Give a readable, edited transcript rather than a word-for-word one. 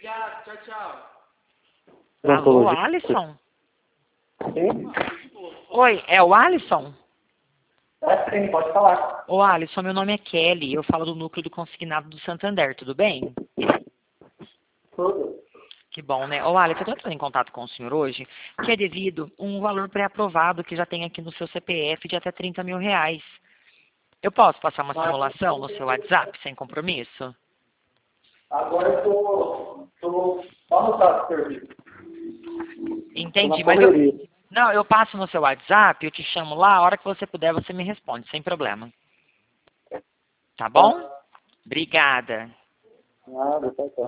Obrigado, tchau, tchau. Alô, Alisson? Sim? Oi, é o Alisson? Sim, pode falar. Ô, Alisson, meu nome é Kelly, eu falo do núcleo do consignado do Santander, tudo bem? Tudo. Que bom, né? Ô, Alisson, eu estou entrando em contato com o senhor hoje, que é devido um valor pré-aprovado que já tem aqui no seu CPF de até 30 mil reais. Eu posso passar uma simulação no seu WhatsApp, sem compromisso? Agora eu tô só no caso do serviço. Entendi, Tô na mas eu... correria. Não, eu passo no seu WhatsApp, eu te chamo lá, a hora que você puder você me responde, sem problema. Tá bom? Tá. Obrigada. Nada, tá.